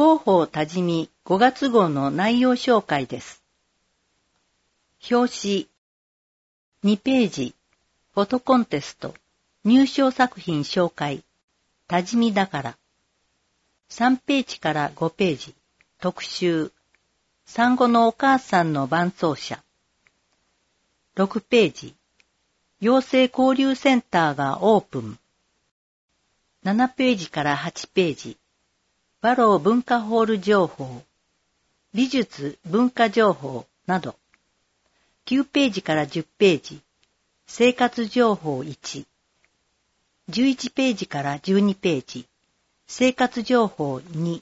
広報多治見5月号の内容紹介です。表紙2ページ、フォトコンテスト、入賞作品紹介、多治見だから。3ページから5ページ、特集、産後のお母さんの伴走者。6ページ、養成交流センターがオープン。7ページから8ページ、バロー文化ホール情報、美術文化情報など。9ページから10ページ、生活情報1。11ページから12ページ、生活情報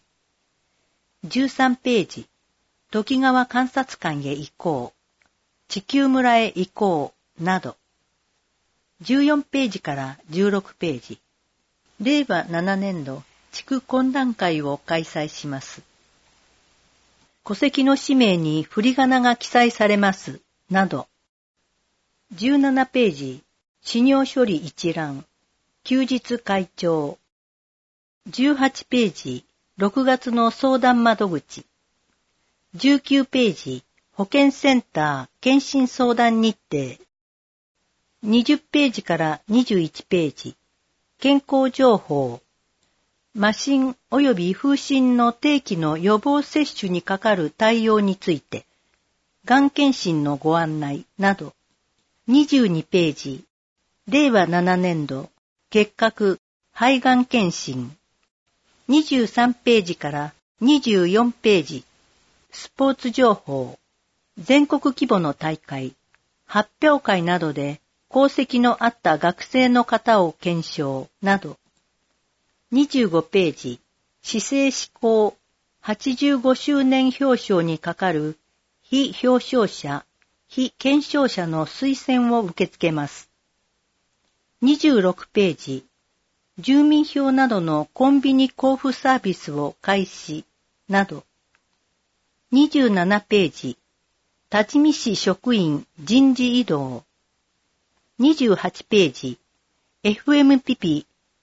2。13ページ、ときがわ観察館へ行こう、地球村へ行こうなど。14ページから16ページ、令和7年度地区懇談会を開催します。戸籍の氏名に振り仮名が記載されますなど。17ページ、資料処理一覧、休日会長。18ページ、6月の相談窓口。19ページ、保健センター検診相談日程。20ページから21ページ、健康情報。麻疹及び風疹の定期の予防接種にかかる対応について、がん検診のご案内など。22ページ、令和7年度結核肺がん検診。23ページから24ページ、スポーツ情報。全国規模の大会、発表会などで功績のあった学生の方を検証など。25ページ、市政施行85周年表彰にかかる非表彰者、非検証者の推薦を受け付けます。26ページ、住民票などのコンビニ交付サービスを開始など。27ページ、多治見市職員人事異動。28ページ、FM ピピ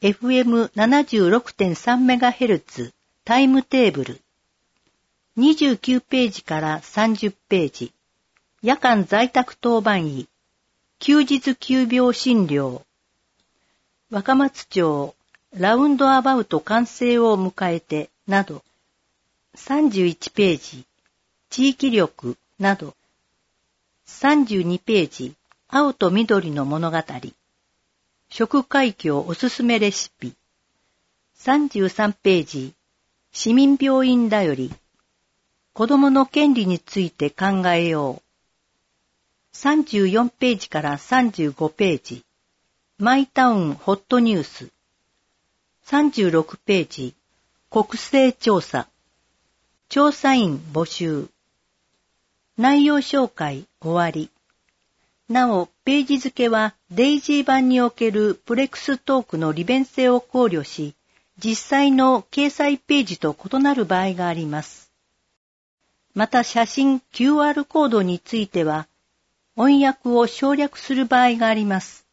FM76.3MHz タイムテーブル。29ページから30ページ、夜間在宅当番医、休日急病診療。若松町ラウンドアバウト完成を迎えてなど。31ページ、地域力など。32ページ、青と緑の物語。食海峡おすすめレシピ。33ページ、市民病院だより。子供の権利について考えよう。34ページから35ページ、マイタウンホットニュース。36ページ、国勢調査。調査員募集。内容紹介終わり。なお、ページ付けはデイジー版におけるプレクストークの利便性を考慮し、実際の掲載ページと異なる場合があります。また写真 QR コードについては、音訳を省略する場合があります。